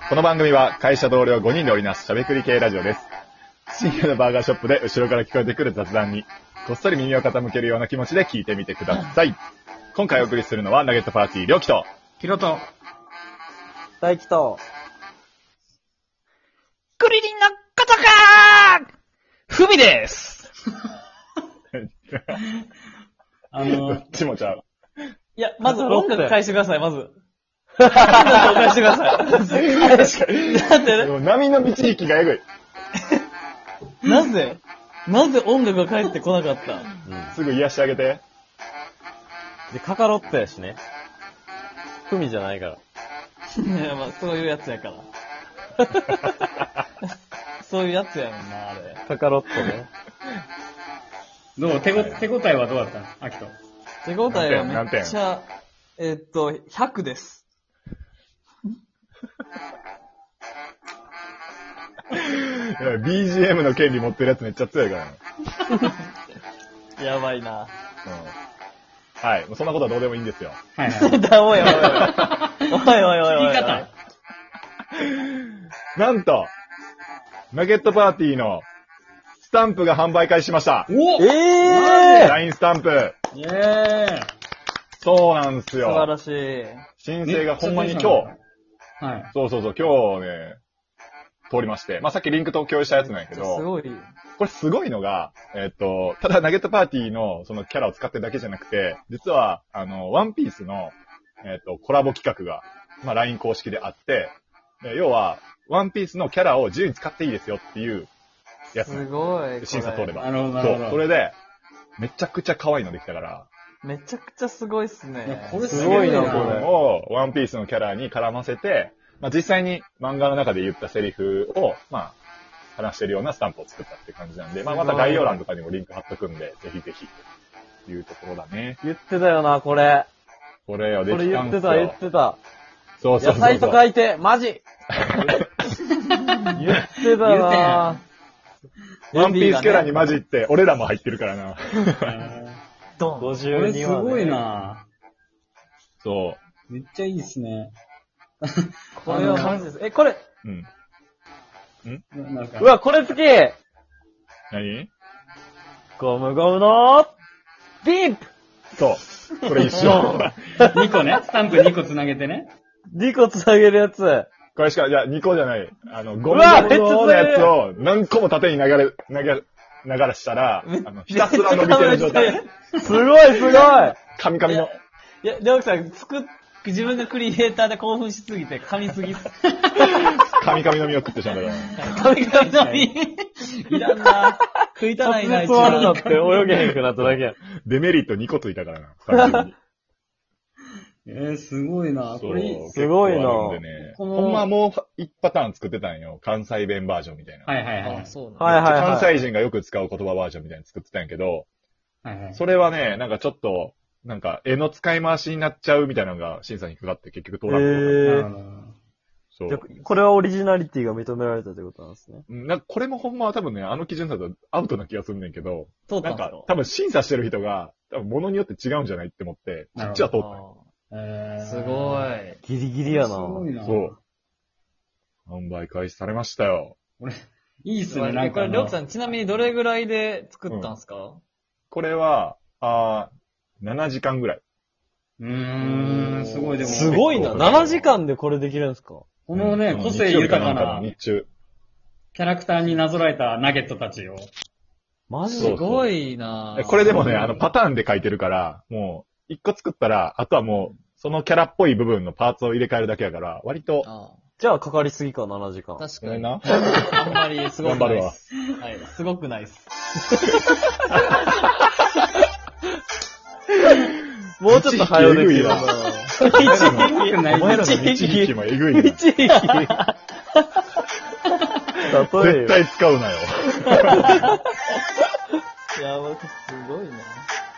この番組は会社同僚5人で織りなすしゃべくり系ラジオです。深夜のバーガーショップで後ろから聞こえてくる雑談にこっそり耳を傾けるような気持ちで聞いてみてください。今回お送りするのはナゲットパーティーりょうきとヒロと大輝とクリリンのことかーふみです。 どっちもちゃう。 いや、まず音楽返してください、まず。音楽返してください。だってね、 波の導きがえぐい。 なぜ音楽が返ってこなかった、 すぐ癒してあげて。 で、カカロットやしね。ふみじゃないから。 いや、まあ、そういうやつやから。そういうやつやもんな、あれ。 カカロットね。 どう手応えはどうだったアキト。 手応えはめっちゃ、100です。 BGM の権利持ってるやつめっちゃ強いからね。やばいな。 はい。もうそんなことはどうでもいいんですよ。 はいはい。 おい。 言い方。 なんと、ナゲットパーティーのスタンプが販売開始しました。 お LINE スタンプ。 イェーイ。 そうなんですよ。 素晴らしい。 申請がほんまに今日。 はい。 そう、今日ね、通りまして。まあ、さっきリンクと共有したやつなんやけど。 すごい。 これすごいのが、ただナゲットパーティーのそのキャラを使ってるだけじゃなくて、実は、ワンピースの、コラボ企画が、まあ、LINE 公式であって、要は、ワンピースのキャラを自由に使っていいですよっていうやつ。 すごい。 審査通れば。 なるほど。 そう。それで、めちゃくちゃ可愛いのできたから。 めちゃくちゃすごいっすね。 いやこれすごいな、これ。 をワンピースのキャラに絡ませて、まあ、実際に漫画の中で言ったセリフを、まあ、話してるようなスタンプを作ったって感じなんで、まあ、また概要欄とかにもリンク貼っとくんで、ぜひぜひ、というところだね。 言ってたよな、これ。 これよ、でこれきたんすよ。 言ってた。 そう。 野菜と書いて、マジ言ってたなワンピースキャラに混じって、俺らも入ってるからな。 ドン。 これ 52 す話、ね。 ごいなそめっちゃいいっすね。 これはマジです。これ。 う。うん。 なんかうわ、これ好き何？ ゴムゴムのディープそう。これ一緒。 2個ね。スタンプ2個つなげてね。 2個つなげるやつ。 これしか、いや、2個じゃない。ゴムうわゴムのやつを何個も縦に流らしたら、ひたすら伸びてる状態。 すごい。 カミカミの。 いや、りょうきさん、自分がクリエイターで興奮しすぎて、噛みすぎっす。 カミカミの実を食ってしまったから。 噛み噛みの実。いらんな。食いたないな、 滑舌悪なって泳げへんくなっただけや。 デメリット2個ついたからな。単純にすごいなこれいい。 そうすごいな結構あるんでね。ほんまもう1パターン作ってたんよ。関西弁バージョンみたいな。 はいはいはい。 あ、そうなんはいはい関西人がよく使う言葉バージョンみたいなの作ってたんやけど、 はいはい。 それはね、なんかちょっと、なんか絵の使い回しになっちゃうみたいなのが審査にかかって結局通らんかった。そう。 これはオリジナリティが認められたってことなんですね。 なんかこれもほんまは多分ね、あの基準だとアウトな気がするんねんけど、なん通ったんすかか多分審査してる人が、多分物によって違うんじゃないって思って、こっちは通ったよ。 すごい。 ギリギリやな。 すごいなそう。販売開始されましたよ。 いいっすね、なんか。 これ、りょうきさん、ちなみにどれぐらいで作ったんすか？ これは、7時間ぐらい。 すごいでも。 すごいな。7時間でこれできるんですか？ このね、個性豊かな日中。 キャラクターになぞらえたナゲットたちを。 マジそうすごいなぁ。 これでもね、パターンで書いてるから、もう、1個作ったら、あとはもう、そのキャラっぽい部分のパーツを入れ替えるだけやから、割と、 じゃあかかりすぎか、7時間。 確かに。 ごめんな。 あんまりすごくないっす。はい、すごくないっす。 もうちょっと早うできるな。 お前らの日引きもえぐいな。 一撃。例え絶対使うなよ。 いや、すごいな。